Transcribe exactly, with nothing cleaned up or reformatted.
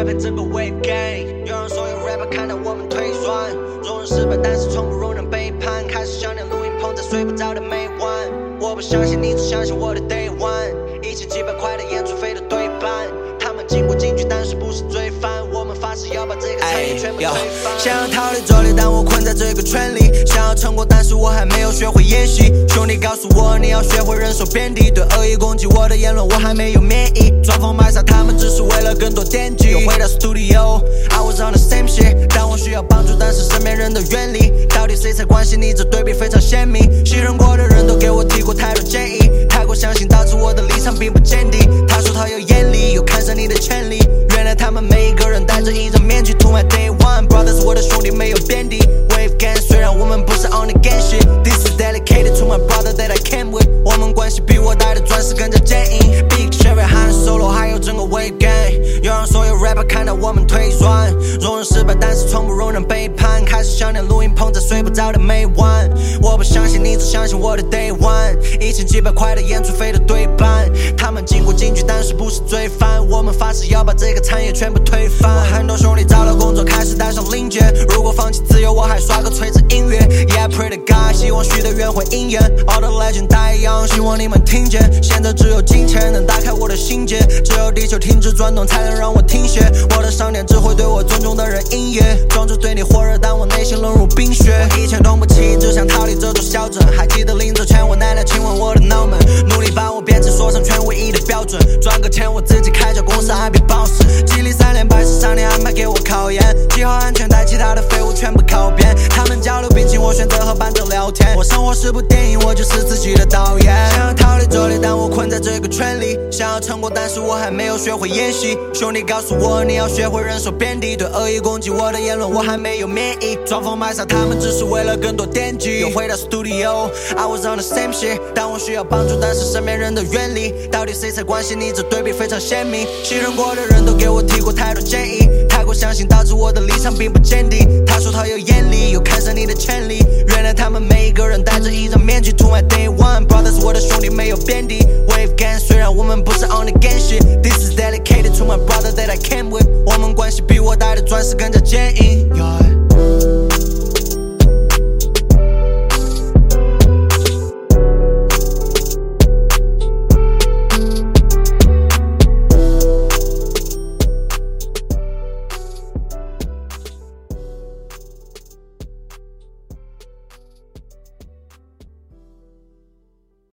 坏被这个 wave gang， 又让所有 rapper 看到我们退酸。容忍失败，但是从不容忍背叛。开始想念录音棚，在睡不着的每晚。我不相信你，只相信我的 day one。一千几百块的演出费的对半，他们进过禁区，但是不是罪犯。我们发誓要把这个产业全部推翻。想要逃离这里，但我困在这个圈里。想要成功，但是我还没有学会演戏。兄弟告诉我，你要学会忍受贬低，对恶意攻击我的言论，我还没有免疫。装疯卖傻，他们只是为了更多点击。又回到 studio，I was on the same shit。但我需要帮助，但是身边人的远离。到底谁才关心你？这对比非常鲜明。信任过的人都给我提过太多建议，太过相信导致我的立场并不坚定。他说他有眼力，又看上你的潜力。原来他们每一个人戴着一张面具。To my day one brothers， 我的兄弟没有贬低。Wave gang， 虽然我们不是 on the gang shit。This is dedicated to my brother that I came with。我们关系比我戴的钻石更加坚硬。Big Chevy Han Solo， 还有整个 Wave gang， 要让所有 rapper 看到我们退酸。容忍失败，但是从不容忍背叛。开始想念录音棚，在睡不着的每晚。我不相信你，只相信我的 day one。一千几百块的演出费的对半，他们进过禁区，但是不是罪犯。我们发誓要把这个产业全部推翻。我很多兄弟找到工作，开始戴上领结。如果放弃自由，我还耍个锤子音乐。Yeah, I pray to God， 希望许的愿会应验。All the legend die young， 希望你们听见。现在只有金钱能打开我的心结，只有地球停止转动，才能让我停歇。我的商店只会对我尊重的人营业，装作对你火热，但我内心冷如冰雪。我以前动不起，只想逃离这座小镇。还记得临走前，我奶奶亲吻我的脑门，努力把我变成说唱圈唯一的标准。赚个钱我自己开家公司，I be boss。激励三连败是上天安排给我考验，系好安全带，其他的废物全部靠边。他们交流病情，我选择和伴奏聊天。我生活是部电影，我就是自己的导演。想要逃离这里，但我困在这个圈里。想要成功，但是我还没有学会演戏。兄弟告诉我，你要学会忍受贬低，对恶意攻击我的言论，我还没有免疫。装疯卖傻，他们只是为了更多点击。又回到 studio，I was on the same shit。但我需要帮助，但是身边人的远离。到底谁才关心你？这对比非常鲜明。信任过的人都给我提过太多建议，太过相信导致我的立场并不坚定。他说他有眼力，又看上你的潜力。原来他们每一个人戴着一张面具。To my day one brothers， 我的兄弟没有贬低。Wave gang， 虽然我们不是 on the gang shit。This is dedicated to my brother that I came with。我们关系比我戴的钻石更加坚硬。